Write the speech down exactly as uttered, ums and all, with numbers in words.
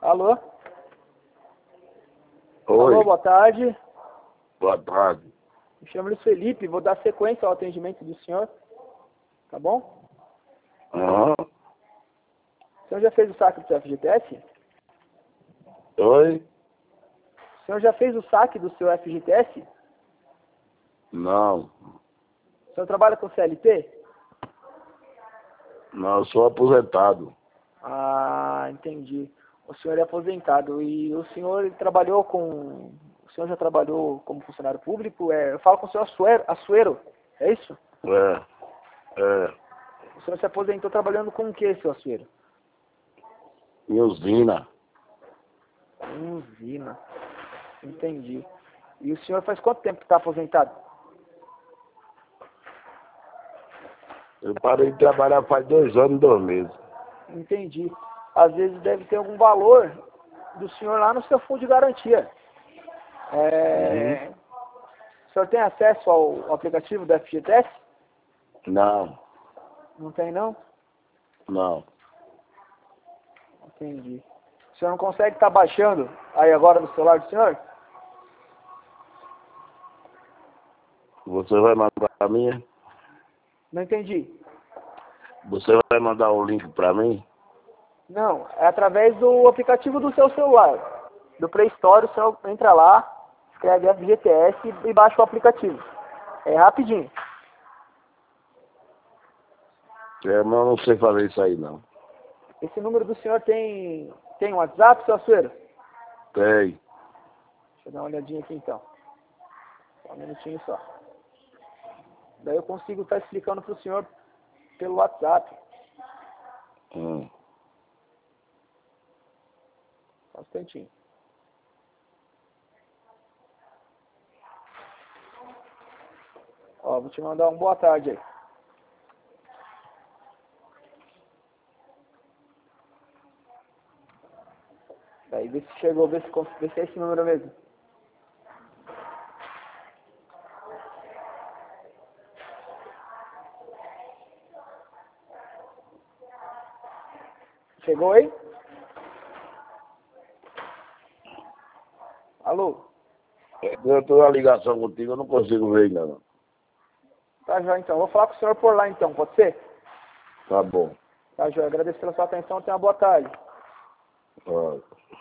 Alô? Oi. Alô, boa tarde. Boa tarde. Me chamo Luiz Felipe, vou dar sequência ao atendimento do senhor. Tá bom? Aham. O senhor já fez o saque do seu F G T S? Oi? O senhor já fez o saque do seu F G T S? Não. O senhor trabalha com C L T? Não, eu sou aposentado. Ah, entendi. O senhor é aposentado e o senhor trabalhou com... O senhor já trabalhou como funcionário público? É, eu falo com o senhor Assuero, Assuero, é isso? É. É. O senhor se aposentou trabalhando com o que, seu Assuero? Em usina. Usina. Entendi. E o senhor faz quanto tempo que está aposentado? Eu parei de trabalhar faz dois anos e dois meses. Entendi. Às vezes deve ter algum valor do senhor lá no seu fundo de garantia. É... Uhum. O senhor tem acesso ao aplicativo do F G T S? Não. Não tem, não? Não. Entendi. O senhor não consegue estar baixando aí agora no celular do senhor? Você vai mandar a minha? Não entendi. Você vai mandar o link pra mim? Não, é através do aplicativo do seu celular. Do Play Store, o senhor entra lá, escreve F G T S e baixa o aplicativo. É rapidinho. É, mas eu não sei fazer isso aí, não. Esse número do senhor tem, tem um WhatsApp, seu Açoeiro? Tem. Deixa eu dar uma olhadinha aqui então. Só um minutinho só. Daí eu consigo estar explicando para o senhor pelo WhatsApp. Hum. Só um instantinho. Ó, vou te mandar um boa tarde aí. Daí vê se chegou, vê se, vê se é esse número mesmo. Chegou aí? Alô? Eu tô na ligação contigo, eu não consigo ver ainda, não. Tá, já então. Vou falar com o senhor por lá então, pode ser? Tá bom. Tá, Joia. Agradeço pela sua atenção. Tenha uma boa tarde. Ó.